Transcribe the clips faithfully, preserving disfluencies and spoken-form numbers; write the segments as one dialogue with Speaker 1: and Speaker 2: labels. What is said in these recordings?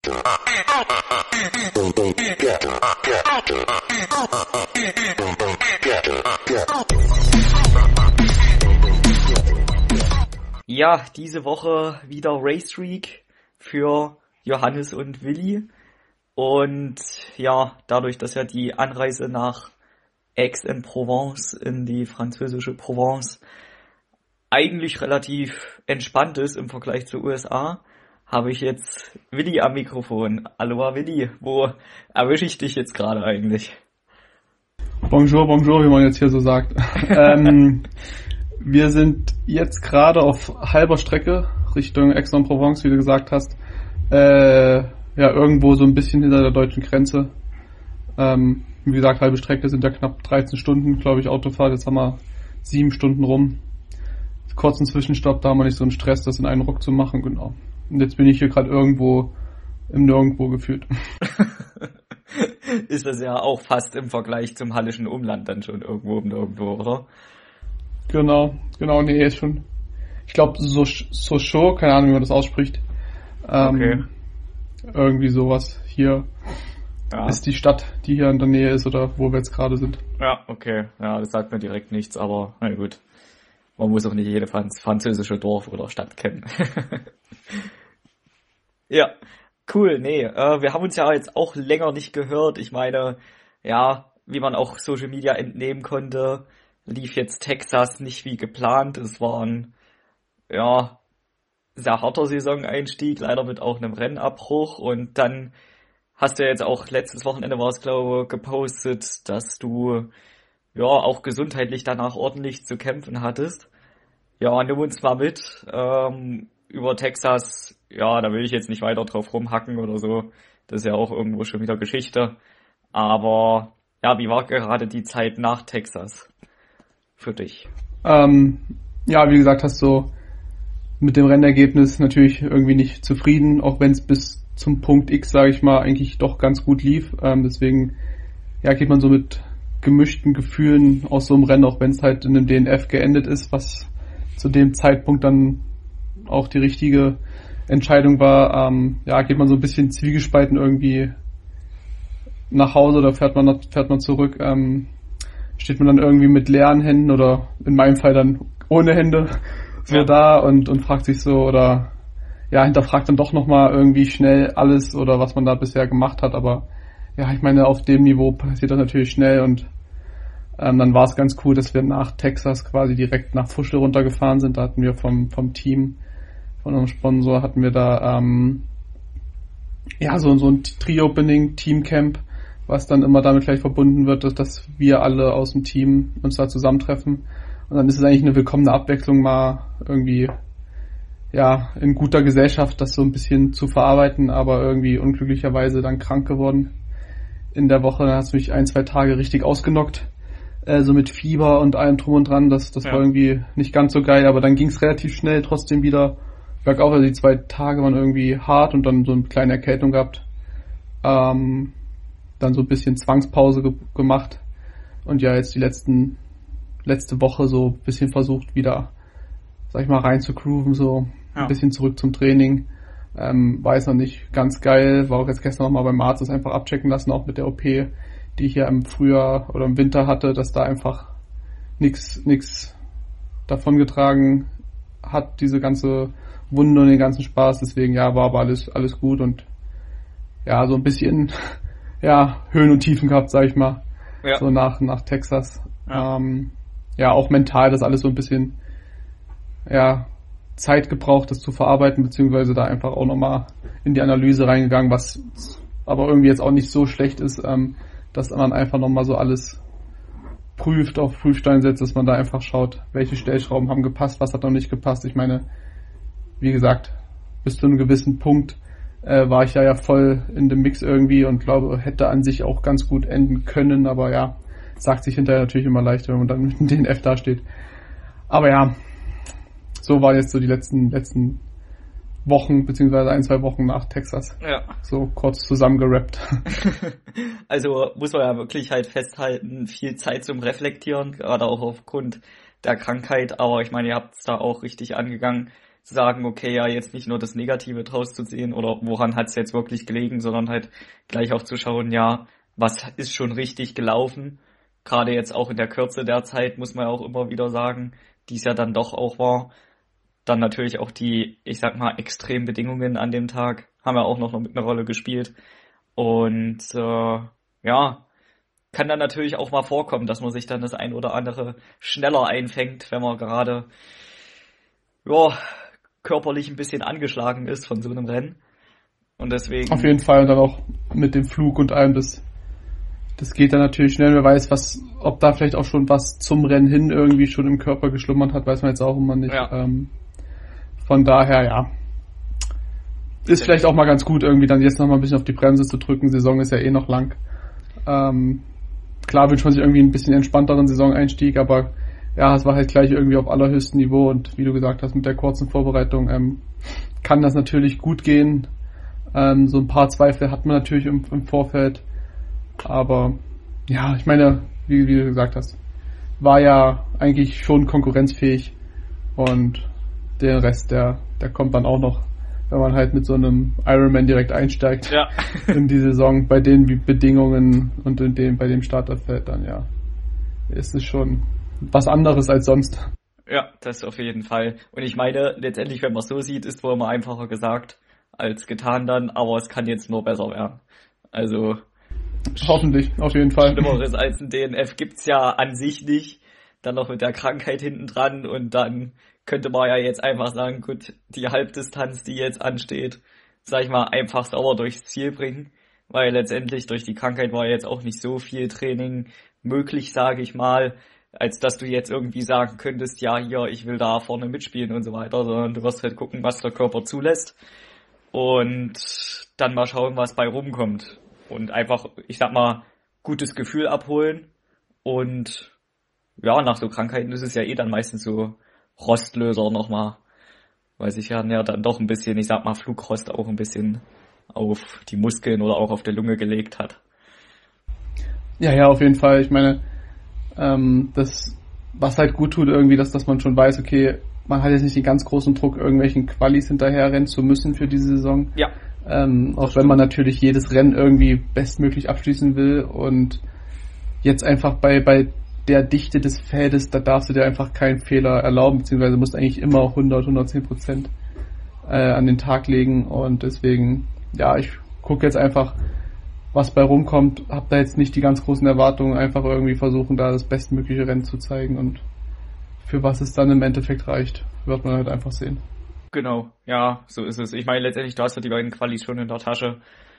Speaker 1: Ja, diese Woche wieder Racewreak für Johannes und Willi. Und ja, dadurch, dass ja die Anreise nach Aix-en-Provence in die französische Provence eigentlich relativ entspannt ist im Vergleich zur U S A, habe ich jetzt Willi am Mikrofon. Aloha Willi, wo erwische ich dich jetzt gerade eigentlich?
Speaker 2: Bonjour, bonjour, wie man jetzt hier so sagt. ähm, wir sind jetzt gerade auf halber Strecke Richtung Aix-en-Provence, wie du gesagt hast. Äh, ja, irgendwo so ein bisschen hinter der deutschen Grenze. Ähm, wie gesagt, halbe Strecke sind ja knapp dreizehn Stunden, glaube ich, Autofahrt. Jetzt haben wir sieben Stunden rum. Kurzen Zwischenstopp, da haben wir nicht so einen Stress, das in einen Ruck zu machen, genau. Und jetzt bin ich hier gerade irgendwo im Nirgendwo gefühlt.
Speaker 1: Ist das ja auch fast im Vergleich zum Hallischen Umland dann schon irgendwo im Nirgendwo, oder?
Speaker 2: Genau, genau, nee, ist schon. Ich glaube, so Sochaux, keine Ahnung, wie man das ausspricht. Ähm,
Speaker 1: okay.
Speaker 2: Irgendwie sowas hier. Ja. Ist die Stadt, die hier in der Nähe ist oder wo wir jetzt gerade sind.
Speaker 1: Ja, okay. Ja, das sagt mir direkt nichts, aber na gut. Man muss auch nicht jede französische Dorf oder Stadt kennen. Ja, cool. Nee, äh, wir haben uns ja jetzt auch länger nicht gehört. Ich meine, ja, wie man auch Social Media entnehmen konnte, lief jetzt Texas nicht wie geplant. Es war ein, ja, sehr harter Saisoneinstieg, leider mit auch einem Rennabbruch. Und dann hast du jetzt auch letztes Wochenende war es, glaube ich, gepostet, dass du ja auch gesundheitlich danach ordentlich zu kämpfen hattest. Ja, nimm uns mal mit ähm, über Texas. Ja, da will ich jetzt nicht weiter drauf rumhacken oder so. Das ist ja auch irgendwo schon wieder Geschichte. Aber ja, wie war gerade die Zeit nach Texas für dich?
Speaker 2: Ähm, ja, wie gesagt, hast du mit dem Rennergebnis natürlich irgendwie nicht zufrieden, auch wenn es bis zum Punkt X, sage ich mal, eigentlich doch ganz gut lief. Ähm, deswegen ja, geht man so mit gemischten Gefühlen aus so einem Rennen, auch wenn es halt in einem D N F geendet ist, was zu dem Zeitpunkt dann auch die richtige Entscheidung war. Ähm, ja, geht man so ein bisschen zwiegespalten irgendwie nach Hause oder fährt man fährt man zurück. Ähm, steht man dann irgendwie mit leeren Händen oder in meinem Fall dann ohne Hände so ja. da und, und fragt sich so oder ja, hinterfragt dann doch nochmal irgendwie schnell alles oder was man da bisher gemacht hat, aber ja, ich meine, auf dem Niveau passiert das natürlich schnell und ähm, dann war es ganz cool, dass wir nach Texas quasi direkt nach Fuschel runtergefahren sind. Da hatten wir vom vom Team, von unserem Sponsor, hatten wir da ähm, ja so, so ein Tree-Opening, Teamcamp, was dann immer damit gleich verbunden wird, dass, dass wir alle aus dem Team uns da zusammentreffen. Und dann ist es eigentlich eine willkommene Abwechslung, mal irgendwie ja in guter Gesellschaft das so ein bisschen zu verarbeiten, aber irgendwie unglücklicherweise dann krank geworden. In der Woche, dann hast du mich ein, zwei Tage richtig ausgenockt, äh, so mit Fieber und allem drum und dran, das, das ja. war irgendwie nicht ganz so geil, aber dann ging es relativ schnell trotzdem wieder bergauf, also die zwei Tage waren irgendwie hart und dann so eine kleine Erkältung gehabt, ähm, dann so ein bisschen Zwangspause ge- gemacht und ja, jetzt die letzten, letzte Woche so ein bisschen versucht wieder, sag ich mal, rein zu grooven, so ja. ein bisschen zurück zum Training. Ähm, war jetzt noch nicht ganz geil, war auch jetzt gestern nochmal beim Arzt das einfach abchecken lassen, auch mit der O P, die ich ja im Frühjahr oder im Winter hatte, dass da einfach nichts nix davongetragen hat, diese ganze Wunde und den ganzen Spaß, deswegen ja, war aber alles alles gut und ja, so ein bisschen ja, Höhen und Tiefen gehabt, sag ich mal, ja. so nach nach Texas. Ja. Ähm, ja, auch mental das alles so ein bisschen ja, Zeit gebraucht, das zu verarbeiten, beziehungsweise da einfach auch nochmal in die Analyse reingegangen, was aber irgendwie jetzt auch nicht so schlecht ist, ähm, dass man einfach nochmal so alles prüft, auf Prüfstein setzt, dass man da einfach schaut, welche Stellschrauben haben gepasst, was hat noch nicht gepasst. Ich meine, wie gesagt, bis zu einem gewissen Punkt äh, war ich ja ja voll in dem Mix irgendwie und glaube, hätte an sich auch ganz gut enden können, aber ja, sagt sich hinterher natürlich immer leichter, wenn man dann mit dem D N F dasteht. Aber ja, so waren jetzt so die letzten letzten Wochen, beziehungsweise ein, zwei Wochen nach Texas. Ja. So kurz zusammengerappt.
Speaker 1: Also muss man ja wirklich halt festhalten, viel Zeit zum Reflektieren, gerade auch aufgrund der Krankheit. Aber ich meine, ihr habt es da auch richtig angegangen. sagen, okay, ja, jetzt nicht nur das Negative draus zu sehen oder woran hat es jetzt wirklich gelegen, sondern halt gleich auch zu schauen, ja, was ist schon richtig gelaufen. Gerade jetzt auch in der Kürze der Zeit, muss man ja auch immer wieder sagen, die es ja dann doch auch war. Dann natürlich auch die, ich sag mal, extremen Bedingungen an dem Tag haben ja auch noch mit einer Rolle gespielt. Und äh, ja, kann dann natürlich auch mal vorkommen, dass man sich dann das ein oder andere schneller einfängt, wenn man gerade ja, körperlich ein bisschen angeschlagen ist von so einem Rennen. Und deswegen...
Speaker 2: Auf jeden Fall, und dann auch mit dem Flug und allem, das, das geht dann natürlich schnell. Wer weiß, was, ob da vielleicht auch schon was zum Rennen hin irgendwie schon im Körper geschlummert hat, weiß man jetzt auch immer nicht.
Speaker 1: Ja.
Speaker 2: Ähm, von daher, ja. Ist vielleicht auch mal ganz gut, irgendwie dann jetzt noch mal ein bisschen auf die Bremse zu drücken. Saison ist ja eh noch lang. Ähm, klar wünscht man sich irgendwie ein bisschen entspannteren Saisoneinstieg, aber ja, es war halt gleich irgendwie auf allerhöchstem Niveau und wie du gesagt hast, mit der kurzen Vorbereitung ähm, kann das natürlich gut gehen. Ähm, so ein paar Zweifel hat man natürlich im, im Vorfeld, aber ja, ich meine, wie, wie du gesagt hast, war ja eigentlich schon konkurrenzfähig und der Rest, der, der kommt dann auch noch, wenn man halt mit so einem Ironman direkt einsteigt
Speaker 1: ja.
Speaker 2: in die Saison, bei den Bedingungen und in dem, bei dem Starterfeld dann, ja, ist es schon was anderes als sonst.
Speaker 1: Ja, das auf jeden Fall. Und ich meine, letztendlich, wenn man es so sieht, ist wohl immer einfacher gesagt als getan dann, aber es kann jetzt nur besser werden. Also
Speaker 2: hoffentlich, auf jeden Fall.
Speaker 1: Schlimmeres als ein D N F gibt's ja an sich nicht. Dann noch mit der Krankheit hinten dran und dann könnte man ja jetzt einfach sagen, gut, die Halbdistanz, die jetzt ansteht, sag ich mal, einfach sauber durchs Ziel bringen, weil letztendlich durch die Krankheit war jetzt auch nicht so viel Training möglich, sage ich mal, als dass du jetzt irgendwie sagen könntest, ja, hier, ich will da vorne mitspielen und so weiter, sondern du wirst halt gucken, was der Körper zulässt und dann mal schauen, was bei rumkommt und einfach, ich sag mal, gutes Gefühl abholen und ja, nach so Krankheiten ist es ja eh dann meistens so Rostlöser nochmal, weil sich ja, ja dann doch ein bisschen, ich sag mal, Flugrost auch ein bisschen auf die Muskeln oder auch auf der Lunge gelegt hat.
Speaker 2: Ja, ja, auf jeden Fall. Ich meine, ähm, das, was halt gut tut irgendwie, dass, dass man schon weiß, okay, man hat jetzt nicht den ganz großen Druck, irgendwelchen Qualis hinterherrennen zu müssen für diese Saison.
Speaker 1: Ja.
Speaker 2: Ähm, auch wenn man natürlich jedes Rennen irgendwie bestmöglich abschließen will und jetzt einfach bei, bei der Dichte des Feldes, da darfst du dir einfach keinen Fehler erlauben, beziehungsweise musst eigentlich immer hundert, hundertzehn Prozent äh, an den Tag legen und deswegen, ja, ich gucke jetzt einfach, was bei rumkommt, hab da jetzt nicht die ganz großen Erwartungen, einfach irgendwie versuchen, da das bestmögliche Rennen zu zeigen und für was es dann im Endeffekt reicht, wird man halt einfach sehen.
Speaker 1: Genau, ja, so ist es. Ich meine, letztendlich, du hast ja die beiden Qualis schon in der Tasche,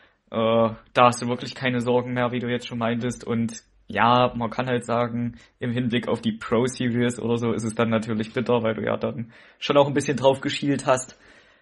Speaker 1: äh, da hast du wirklich keine Sorgen mehr, wie du jetzt schon meintest und ja, man kann halt sagen, im Hinblick auf die Pro Series oder so ist es dann natürlich bitter, weil du ja dann schon auch ein bisschen drauf geschielt hast,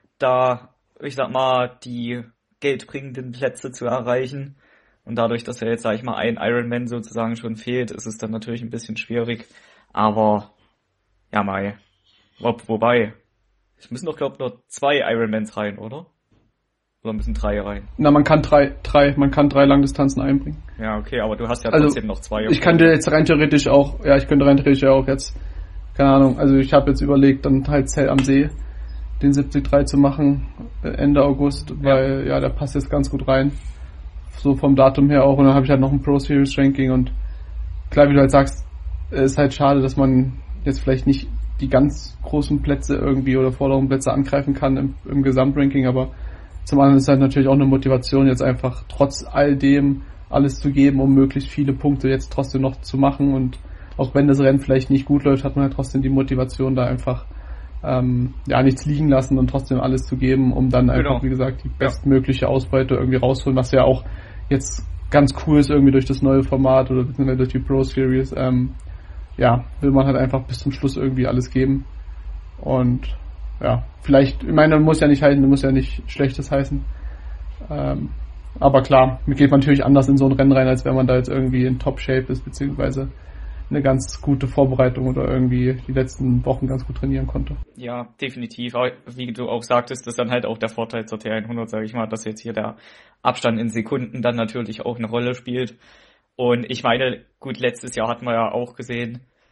Speaker 1: da, ich sag mal, die geldbringenden Plätze zu erreichen. Und dadurch, dass ja jetzt, sag ich mal, ein Ironman sozusagen schon fehlt, ist es dann natürlich ein bisschen schwierig. Aber, ja, Mai. Wo, wobei, es müssen doch, glaube ich, nur zwei Ironmans rein, oder? Oder müssen drei rein?
Speaker 2: Na, man kann drei, drei, man kann drei Langdistanzen einbringen.
Speaker 1: Ja, okay, aber du hast ja
Speaker 2: also,
Speaker 1: trotzdem noch zwei.
Speaker 2: Ich kann dir jetzt rein theoretisch auch, ja, ich könnte rein theoretisch auch jetzt, keine Ahnung, also ich habe jetzt überlegt, dann halt Zell am See, den siebzig drei zu machen, Ende August, weil, ja, der passt jetzt ganz gut rein. So vom Datum her auch, und dann habe ich halt noch ein Pro Series Ranking und klar, wie du halt sagst, ist halt schade, dass man jetzt vielleicht nicht die ganz großen Plätze irgendwie oder vorderen Plätze angreifen kann im, im Gesamtranking, aber zum anderen ist es halt natürlich auch eine Motivation, jetzt einfach trotz all dem alles zu geben, um möglichst viele Punkte jetzt trotzdem noch zu machen und auch wenn das Rennen vielleicht nicht gut läuft, hat man halt trotzdem die Motivation, da einfach ähm, ja nichts liegen lassen und trotzdem alles zu geben, um dann einfach, genau. wie gesagt, die bestmögliche Ausbeute irgendwie rausholen, was ja auch jetzt ganz cool ist irgendwie durch das neue Format oder beziehungsweise durch die Pro Series. Ähm, ja, will man halt einfach bis zum Schluss irgendwie alles geben und ja, vielleicht, ich meine, muss ja nicht heißen, muss ja nicht Schlechtes heißen. Ähm, aber klar, geht man natürlich anders in so ein Rennen rein, als wenn man da jetzt irgendwie in Top-Shape ist, beziehungsweise eine ganz gute Vorbereitung oder irgendwie die letzten Wochen ganz gut trainieren konnte.
Speaker 1: Ja, definitiv. Wie du auch sagtest, ist dann halt auch der Vorteil zur T hundert, sage ich mal, dass jetzt hier der Abstand in Sekunden dann natürlich auch eine Rolle spielt. Und ich meine, gut, letztes Jahr hatten wir ja auch gesehen,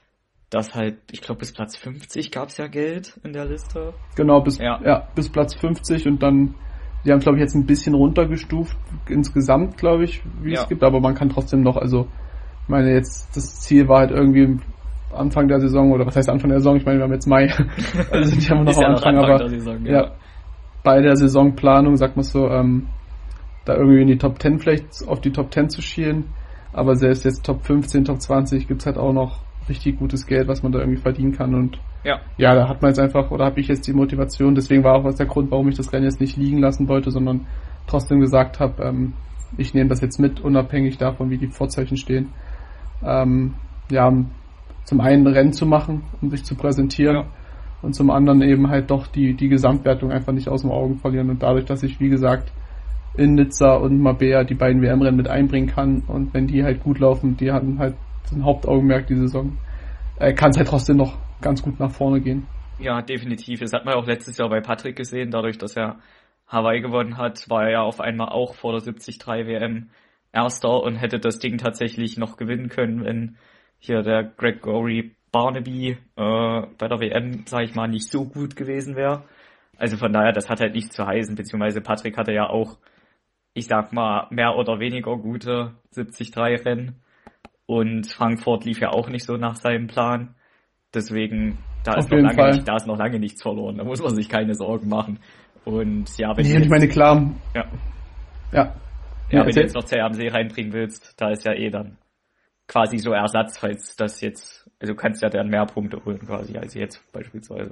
Speaker 1: dass halt, ich glaube bis Platz fünfzig gab's ja Geld in der Liste.
Speaker 2: Genau, bis,
Speaker 1: Ja.
Speaker 2: ja, bis Platz fünfzig und dann, die haben glaube ich jetzt ein bisschen runtergestuft, insgesamt glaube ich, wie
Speaker 1: Ja.
Speaker 2: es gibt, aber man kann trotzdem noch, also, ich meine jetzt, das Ziel war halt irgendwie Anfang der Saison, oder was heißt Anfang der Saison, ich meine, wir haben jetzt Mai, also sind ja immer noch
Speaker 1: Ist
Speaker 2: am
Speaker 1: ja noch
Speaker 2: Anfang,
Speaker 1: Anfang
Speaker 2: aber
Speaker 1: der Saison,
Speaker 2: ja.
Speaker 1: ja.
Speaker 2: bei der Saisonplanung, sagt man so, ähm, da irgendwie in die Top zehn vielleicht auf die Top zehn zu schielen, aber selbst jetzt Top fünfzehn, Top zwanzig gibt's halt auch noch richtig gutes Geld, was man da irgendwie verdienen kann und
Speaker 1: Ja.
Speaker 2: ja, da hat man jetzt einfach, oder habe ich jetzt die Motivation, deswegen war auch was der Grund, warum ich das Rennen jetzt nicht liegen lassen wollte, sondern trotzdem gesagt habe, ähm, ich nehme das jetzt mit, unabhängig davon, wie die Vorzeichen stehen. Ähm, ja, um zum einen Rennen zu machen, um sich zu präsentieren,
Speaker 1: Ja.
Speaker 2: und zum anderen eben halt doch die, die Gesamtwertung einfach nicht aus den Augen verlieren und dadurch, dass ich, wie gesagt, in Nizza und Marbella die beiden W M-Rennen mit einbringen kann und wenn die halt gut laufen, die hatten halt ein Hauptaugenmerk die Saison, äh, kann es halt trotzdem noch ganz gut nach vorne gehen.
Speaker 1: Ja, definitiv. Das hat man auch letztes Jahr bei Patrick gesehen. Dadurch, dass er Hawaii gewonnen hat, war er ja auf einmal auch vor der siebzig drei W M Erster und hätte das Ding tatsächlich noch gewinnen können, wenn hier der Gregory Barnaby äh, bei der W M, sag ich mal, nicht so gut gewesen wäre. Also von daher, das hat halt nichts zu heißen, beziehungsweise Patrick hatte ja auch, ich sag mal, mehr oder weniger gute siebzig drei Rennen und Frankfurt lief ja auch nicht so nach seinem Plan. Deswegen, da
Speaker 2: Auf
Speaker 1: ist noch
Speaker 2: jeden
Speaker 1: lange
Speaker 2: Fall.
Speaker 1: nicht, da ist noch lange nichts verloren. Da muss man sich keine Sorgen machen. Und ja, wenn
Speaker 2: Nee,
Speaker 1: du
Speaker 2: und ich
Speaker 1: jetzt,
Speaker 2: meine, klar,
Speaker 1: ja,
Speaker 2: ja,
Speaker 1: ja, wenn du
Speaker 2: erzähl.
Speaker 1: jetzt noch Zäh am See reinbringen willst, da ist ja eh dann quasi so Ersatz, falls das jetzt, also du kannst ja dann mehr Punkte holen quasi als jetzt beispielsweise.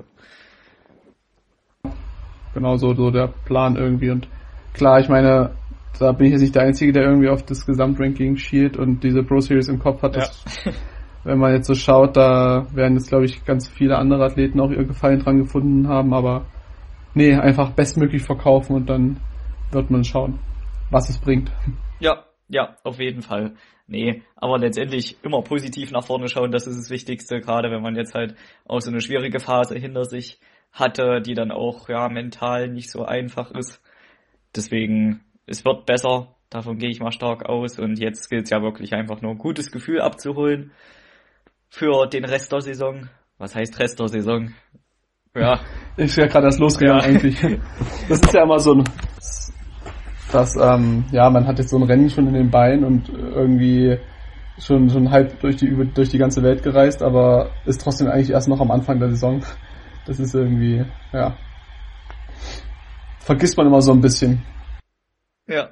Speaker 2: Genau so, so der Plan irgendwie und klar, ich meine, da bin ich jetzt nicht der Einzige, der irgendwie auf das Gesamtranking schielt und diese Pro Series im Kopf hat. Das, wenn man jetzt so schaut, da werden jetzt, glaube ich, ganz viele andere Athleten auch ihr Gefallen dran gefunden haben, aber nee, einfach bestmöglich verkaufen und dann wird man schauen, was es bringt.
Speaker 1: Ja, ja, auf jeden Fall. Nee, aber letztendlich immer positiv nach vorne schauen, das ist das Wichtigste, gerade wenn man jetzt halt auch so eine schwierige Phase hinter sich hatte, die dann auch ja mental nicht so einfach ist. Deswegen, es wird besser, davon gehe ich mal stark aus und jetzt gilt es ja wirklich einfach nur ein gutes Gefühl abzuholen für den Rest der Saison. Was heißt Rest der Saison? Ja,
Speaker 2: Ist ja gerade erst losgegangen
Speaker 1: Ja.
Speaker 2: eigentlich. Das ist ja immer so ein, dass, ähm, ja, man hat jetzt so ein Rennen schon in den Beinen und irgendwie schon, schon halb durch die, über, durch die ganze Welt gereist, aber ist trotzdem eigentlich erst noch am Anfang der Saison. Das ist irgendwie, ja, vergisst man immer so ein bisschen.
Speaker 1: ja.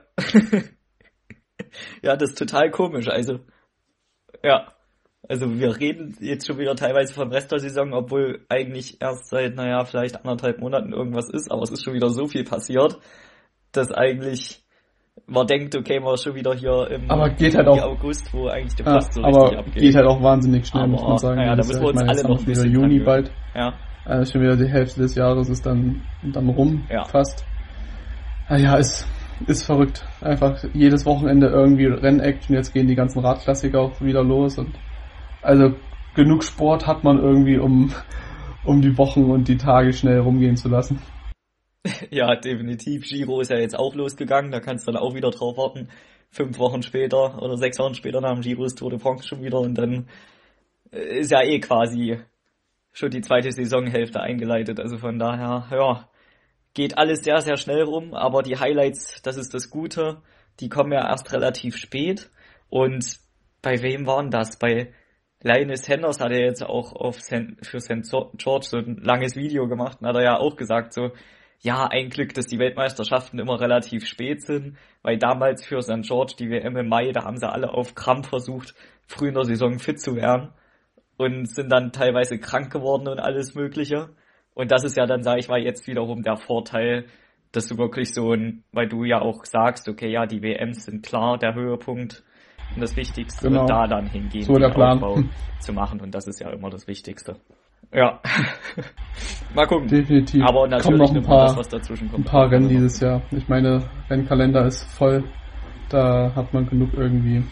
Speaker 1: Ja, das ist total komisch, also, ja. Also wir reden jetzt schon wieder teilweise vom Rest der Saison, obwohl eigentlich erst seit, naja, vielleicht anderthalb Monaten irgendwas ist, aber es ist schon wieder so viel passiert, dass eigentlich man denkt, okay, man ist schon wieder hier im
Speaker 2: Aber geht halt
Speaker 1: Juli,
Speaker 2: auch-
Speaker 1: August, wo eigentlich der
Speaker 2: Ja,
Speaker 1: Post so richtig
Speaker 2: aber
Speaker 1: abgeht.
Speaker 2: geht halt auch wahnsinnig schnell, muss
Speaker 1: Aber,
Speaker 2: man sagen.
Speaker 1: naja, da
Speaker 2: Das
Speaker 1: müssen
Speaker 2: ist
Speaker 1: wir
Speaker 2: ja-
Speaker 1: uns
Speaker 2: ich meine,
Speaker 1: alle
Speaker 2: jetzt
Speaker 1: noch
Speaker 2: haben
Speaker 1: ein
Speaker 2: wir
Speaker 1: bisschen
Speaker 2: wieder
Speaker 1: dran
Speaker 2: Juni
Speaker 1: gewöhnen.
Speaker 2: bald.
Speaker 1: Ja,
Speaker 2: Äh, schon wieder die Hälfte des Jahres ist dann, dann rum,
Speaker 1: Ja.
Speaker 2: fast. Naja, ist, ist verrückt. Einfach jedes Wochenende irgendwie Rennaction, jetzt gehen die ganzen Radklassiker auch wieder los und also genug Sport hat man irgendwie, um, um die Wochen und die Tage schnell rumgehen zu lassen.
Speaker 1: ja, definitiv. Giro ist ja jetzt auch losgegangen, da kannst du dann auch wieder drauf warten. Fünf Wochen später oder sechs Wochen später nach dem Giro ist Tour de France schon wieder und dann äh, ist ja eh quasi schon die zweite Saisonhälfte eingeleitet. Also von daher, ja, geht alles sehr, sehr schnell rum, aber die Highlights, das ist das Gute, die kommen ja erst relativ spät. Und bei wem waren das? Bei Linus Henders hat er jetzt auch auf Saint, für Sankt George so ein langes Video gemacht und hat er ja auch gesagt, so, ja, ein Glück, dass die Weltmeisterschaften immer relativ spät sind, weil damals für Sankt George die W M im Mai, da haben sie alle auf Krampf versucht, früh in der Saison fit zu werden und sind dann teilweise krank geworden und alles Mögliche. Und das ist ja dann, sage ich mal, jetzt wiederum der Vorteil, dass du wirklich so ein, weil du ja auch sagst, okay, ja, die W Ms sind klar der Höhepunkt und das Wichtigste,
Speaker 2: Genau.
Speaker 1: da dann hingehen,
Speaker 2: So der
Speaker 1: den
Speaker 2: Plan.
Speaker 1: Aufbau zu machen und das ist ja immer das Wichtigste. Ja, mal gucken.
Speaker 2: Definitiv.
Speaker 1: Aber
Speaker 2: Kommen
Speaker 1: natürlich
Speaker 2: noch ein
Speaker 1: nimmt man das,
Speaker 2: paar,
Speaker 1: was dazwischen
Speaker 2: ein
Speaker 1: kommt.
Speaker 2: paar Rennen dieses Jahr. Ich meine, Rennkalender ist voll. Da hat man genug irgendwie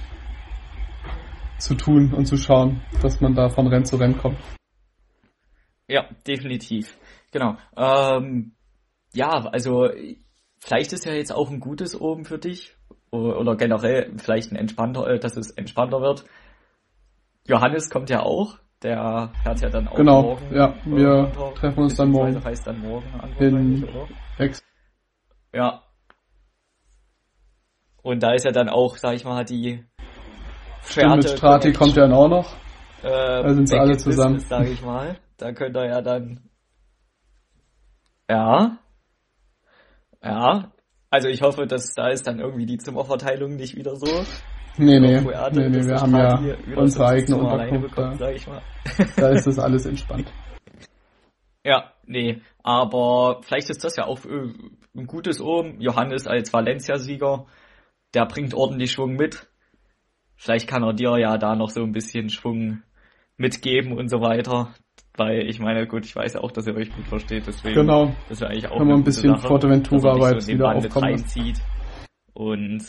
Speaker 2: zu tun und zu schauen, dass man da von Rennen zu Rennen kommt.
Speaker 1: Ja, definitiv. Genau. Ähm, ja, also vielleicht ist ja jetzt auch ein gutes oben für dich oder, oder generell vielleicht ein entspannter, äh, dass es entspannter wird. Johannes kommt ja auch Der fährt ja dann auch
Speaker 2: genau,
Speaker 1: morgen.
Speaker 2: Ja, wir
Speaker 1: runter,
Speaker 2: treffen uns dann morgen.
Speaker 1: Heißt dann morgen
Speaker 2: in Ex.
Speaker 1: Ja. Und da ist ja dann auch, sag ich mal, die
Speaker 2: Stimmt, mit Strati kommt ja dann auch noch.
Speaker 1: Äh,
Speaker 2: da sind sie alle zusammen.
Speaker 1: Business, sag ich mal. Da könnt ihr ja dann ja ja also ich hoffe, dass da ist dann irgendwie die Zimmerverteilung nicht wieder so.
Speaker 2: Nee, nee,
Speaker 1: Fuerte,
Speaker 2: nee, nee, wir haben ja unsere eigene Unterkunft da.
Speaker 1: Sag ich mal.
Speaker 2: Da ist das alles entspannt.
Speaker 1: Ja, nee, aber vielleicht ist das ja auch ein gutes Omen. Johannes als Valencia-Sieger, der bringt ordentlich Schwung mit. Vielleicht kann er dir ja da noch so ein bisschen Schwung mitgeben und so weiter. Weil ich meine, gut, ich weiß ja auch, dass ihr euch gut versteht, deswegen
Speaker 2: genau.
Speaker 1: Das wäre eigentlich auch
Speaker 2: wenn man ein bisschen Forteventura-Vibes
Speaker 1: so
Speaker 2: wieder aufkommen
Speaker 1: reinzieht. Und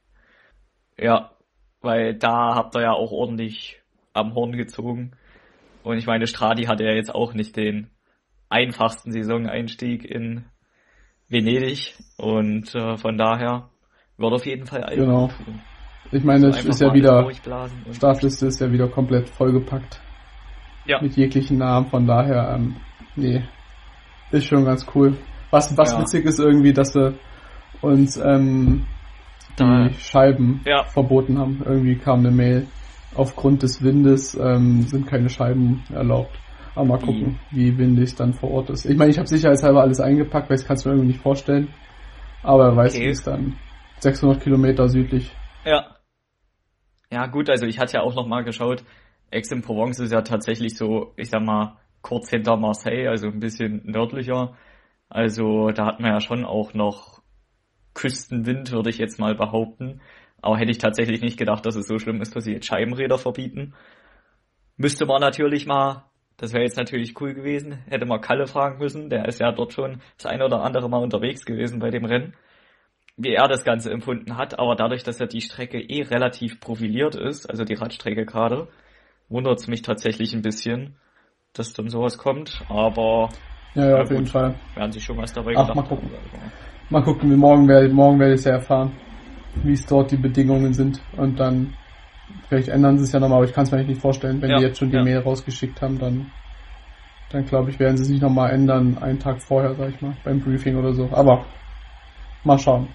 Speaker 1: ja, weil da habt ihr ja auch ordentlich am Horn gezogen. Und ich meine, Strati hatte ja jetzt auch nicht den einfachsten Saisoneinstieg in Venedig. Und äh, von daher wird auf jeden Fall allen
Speaker 2: genau.
Speaker 1: gut tun.
Speaker 2: Ich meine,
Speaker 1: so
Speaker 2: es ist ja wieder, Startliste ist ja wieder komplett vollgepackt. Ja. Mit jeglichen Namen, von daher, ähm, nee, ist schon ganz cool. Was, was ja. witzig ist irgendwie, dass sie uns ähm, die da. Scheiben ja. verboten haben. Irgendwie kam eine Mail, aufgrund des Windes ähm, sind keine Scheiben erlaubt. Aber mal gucken, wie, wie windig dann vor Ort ist. Ich meine, ich habe sicherheitshalber alles eingepackt, weil ich kann es mir irgendwie nicht vorstellen. Aber wer weiß, okay. wie es dann sechshundert Kilometer südlich.
Speaker 1: Ja. Ja gut, also ich hatte ja auch noch mal geschaut, Aix-en-Provence ist ja tatsächlich so, ich sag mal, kurz hinter Marseille, also ein bisschen nördlicher. Also da hat man ja schon auch noch Küstenwind, würde ich jetzt mal behaupten. Aber hätte ich tatsächlich nicht gedacht, dass es so schlimm ist, dass sie jetzt Scheibenräder verbieten. Müsste man natürlich mal, das wäre jetzt natürlich cool gewesen, hätte man Kalle fragen müssen, der ist ja dort schon das eine oder andere Mal unterwegs gewesen bei dem Rennen, wie er das Ganze empfunden hat. Aber dadurch, dass ja die Strecke eh relativ profiliert ist, also die Radstrecke gerade, wundert es mich tatsächlich ein bisschen, dass dann sowas kommt, aber
Speaker 2: ja, ja auf gut, jeden Fall.
Speaker 1: Werden sich schon was dabei
Speaker 2: Ach,
Speaker 1: gedacht
Speaker 2: mal gucken.
Speaker 1: haben.
Speaker 2: Mal gucken, wie morgen werde morgen werde ich es ja erfahren, wie es dort die Bedingungen sind und dann vielleicht ändern sie es ja nochmal, aber ich kann es mir nicht vorstellen, wenn ja, die jetzt schon die ja. Mail rausgeschickt haben, dann dann glaube ich, werden sie es nicht nochmal ändern, einen Tag vorher, sag ich mal, beim Briefing oder so, aber mal schauen.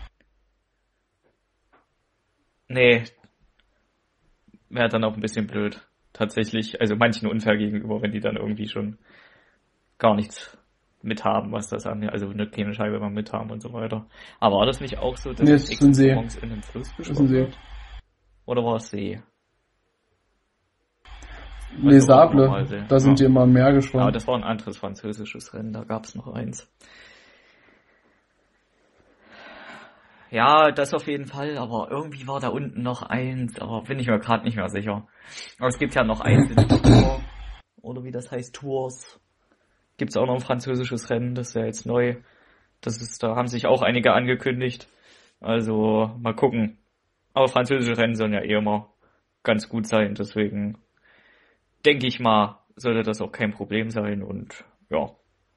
Speaker 1: Nee, wäre dann auch ein bisschen blöd. Tatsächlich, also manchen unfair gegenüber, wenn die dann irgendwie schon gar nichts mithaben, was das an, also eine kleine Scheibe mal mithaben und so weiter. Aber war das nicht auch so, dass
Speaker 2: nee, es ist ein See.
Speaker 1: in den Fluss geschossen wird? Oder war es See?
Speaker 2: Nee, also Sable, da sind ja. die immer im Meer geschwommen.
Speaker 1: Aber das war ein anderes französisches Rennen, da gab es noch eins. Ja, das auf jeden Fall, aber irgendwie war da unten noch eins, aber bin ich mir gerade nicht mehr sicher. Aber es gibt ja noch eins in Tour, oder wie das heißt, Tours. Gibt's auch noch ein französisches Rennen, das ist ja jetzt neu. Das ist, da haben sich auch einige angekündigt. Also, mal gucken. Aber französische Rennen sollen ja eh immer ganz gut sein, deswegen denke ich mal, sollte das auch kein Problem sein und ja.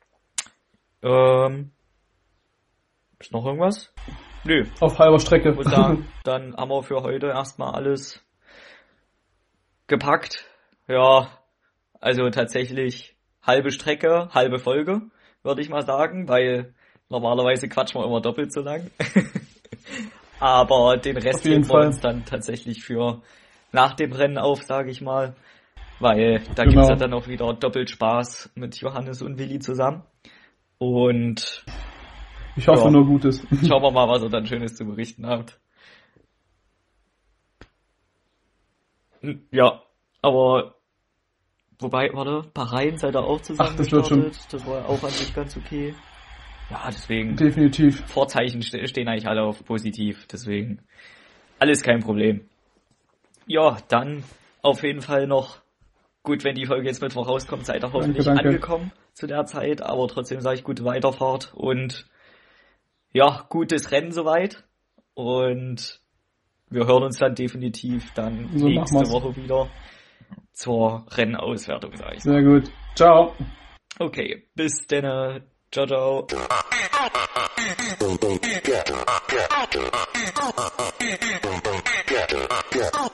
Speaker 1: Ähm, ist noch irgendwas? Nö.
Speaker 2: Auf halber Strecke.
Speaker 1: Ich muss sagen, dann haben wir für heute erstmal alles gepackt. Ja, also tatsächlich halbe Strecke, halbe Folge, würde ich mal sagen, weil normalerweise quatschen wir immer doppelt so lang. Aber den Rest heben wir uns dann tatsächlich für nach dem Rennen auf, sage ich mal. Weil da genau. gibt's ja dann auch wieder doppelt Spaß mit Johannes und Willi zusammen. Und
Speaker 2: ich hoffe ja, nur Gutes.
Speaker 1: Schauen wir mal, was ihr dann Schönes zu berichten habt. Ja, aber wobei, warte, Bahrain seid ihr auch zusammen
Speaker 2: Ach, das wird schon.
Speaker 1: Das war auch an sich ganz okay. Ja, deswegen.
Speaker 2: Definitiv.
Speaker 1: Vorzeichen stehen eigentlich alle auf positiv, deswegen alles kein Problem. Ja, dann auf jeden Fall noch, gut, wenn die Folge jetzt Mittwoch rauskommt, seid ihr hoffentlich danke, danke. angekommen zu der Zeit, aber trotzdem sage ich gute Weiterfahrt und ja, gutes Rennen soweit und wir hören uns dann definitiv dann so nächste Woche wieder zur Rennauswertung, sage ich.
Speaker 2: Sehr gut. Ciao.
Speaker 1: Okay, bis dann. Ciao, ciao.